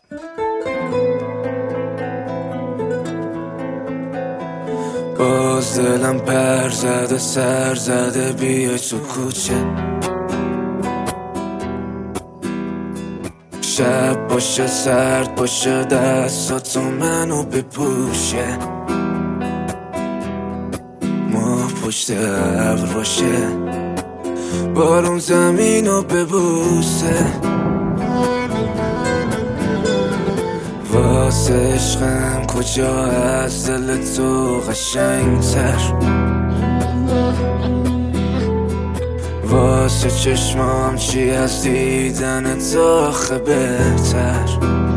باز دلم پر زده سر زده بیای تو کوچه، شب باشه سرد باشه دستاتو منو بپوشه، ماه پشت ابر باشه بارون زمینو ببوسه، واسه عشقم کجا از دل تو قشنگتر، واسه چشمام چی از دیدن تو آخه بهتر،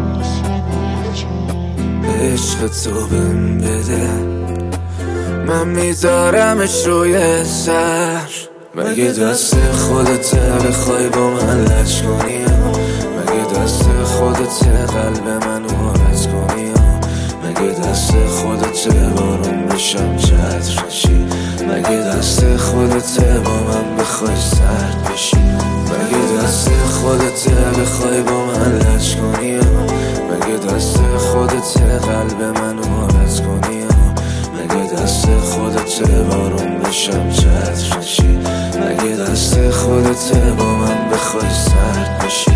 عشق تو بهم بده من میذارمش روی سر، مگه دست خودته بخوای با من لج کنی، مگه دست خودته قلب منو عوض کنی، مگه دست خودته بارون بشم چتر نشی، مگه دست خودته با من بخوای سرد بشی، مگه دست خودته بخوای با من لج کنی، مگه دست خودته قلب منو عوض کنی، مگه دست خودته بارون بشم چتر نشی، مگه دست خودته با من بخوای سرد بشی.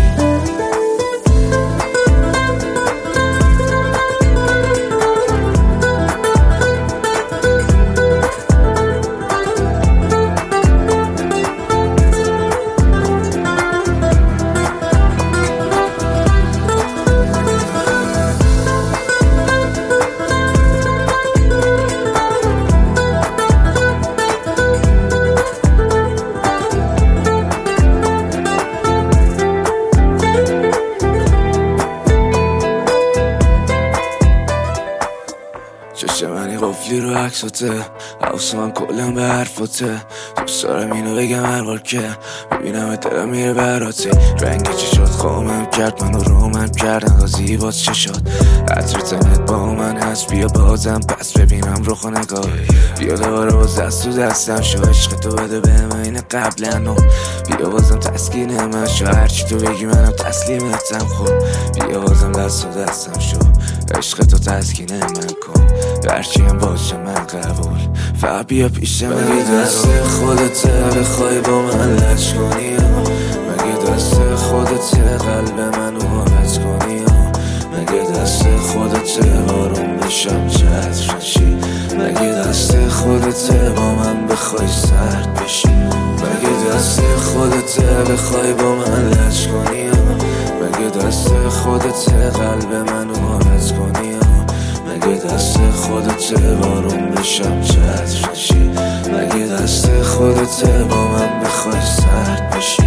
چشم منی قفلی رو عکساته، حواس من کلم به حرفاته، دوست دارم اینو بگم هر بار که ببینم دلم میره براته، رنگ چشات خامم کرد منو رومم کرد انقدر زیباست چشات، عطر تنت با من هست بیا بازم پس ببینم رخ و نگاه، بیا دوباره باز دست تو دستم شو، عشق تو بده بهم این قبلا، بیا بازم تسکین من شو، هرچی تو بگی منم تسلیمتم، خب بیا بازم دست تو دستم شو، عشق تو تسکین من کن، هرچی هم باشه من قبول، فقط بیا پیش من، مگه دست خودته بخوای با من لج کنی، مگه دست خودته قلب منو عوض کنی، مگه دست خودته بارون بشم چتر نشی، مگه دست خودته با من بخوای سرد بشی، مگه دست خودته بخوای با من لج کنی، مگه دست خودته قلب منو عوض کنی، مگه دست خودته بارون بشم چتر نشی، مگه دست خودته با من بخوای سرد بشی.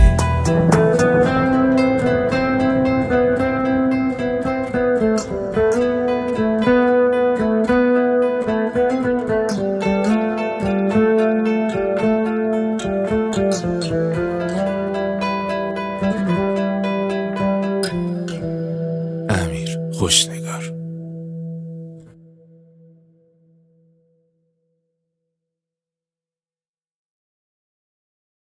امیر خوشنگار.